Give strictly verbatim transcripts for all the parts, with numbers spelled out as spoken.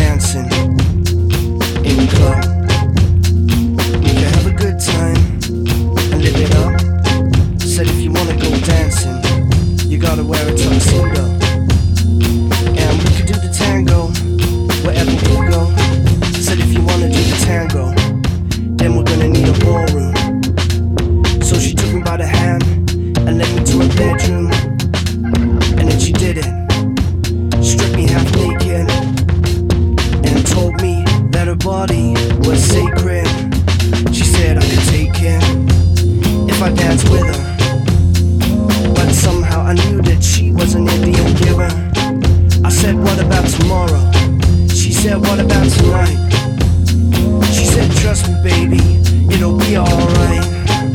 dancing in the club. We can have a good time and live it up. Said if you wanna go dancing, you gotta wear a tuxedo. And we could do the tango wherever we go. Said if you wanna do the tango, then we're gonna need a ballroom. So she took me by the hand and led me to her bedroom. And then she did it, stripped me half naked, and told me that her body was sacred. She said I could take it if I danced with her, but somehow I knew that she was an Indian giver. I said, what about tomorrow? She said, what about tonight? She said, trust me baby, it'll be alright.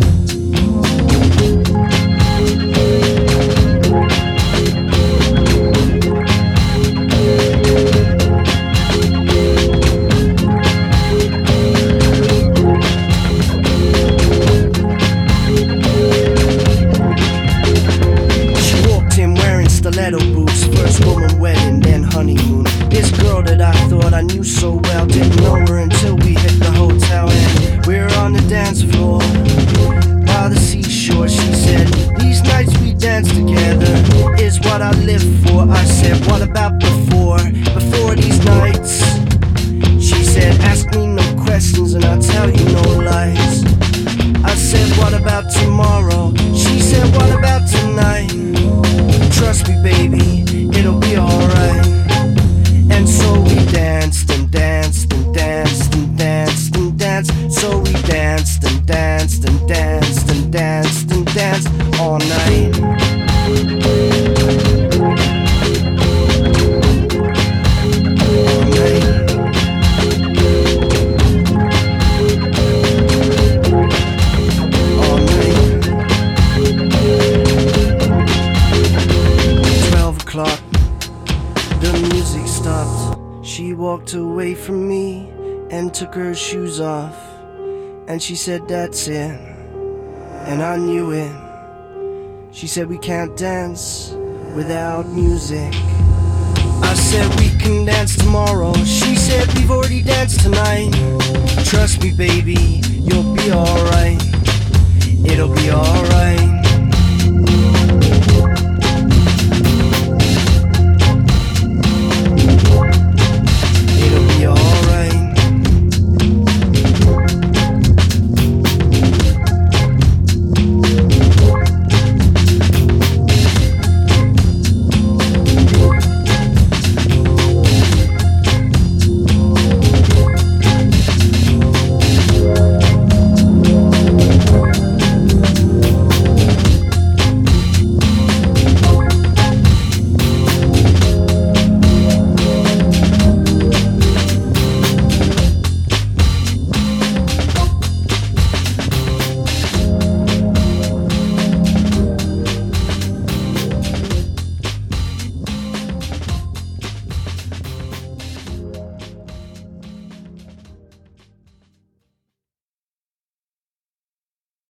Stiletto boots, first woman wedding, then honeymoon. This girl that I thought I knew so well, didn't know her until we hit the hotel. And we were on the dance floor by the seashore. She said, these nights we dance together is what I live for. I said, what about before, before these nights? She said, ask me no questions and I'll tell you no lies. I said, what about tomorrow? She said, what about tonight? Trust me baby, it'll be alright. And so we danced and danced and danced and danced and danced. So we danced and danced and danced and danced and danced all night. All night. All night. Twelve o'clock, the music stopped. She walked away from me and took her shoes off. And she said, that's it. And I knew it. She said, we can't dance without music. I said, we can dance tomorrow. She said, we've already danced tonight. Trust me baby, you'll be alright. It'll be alright.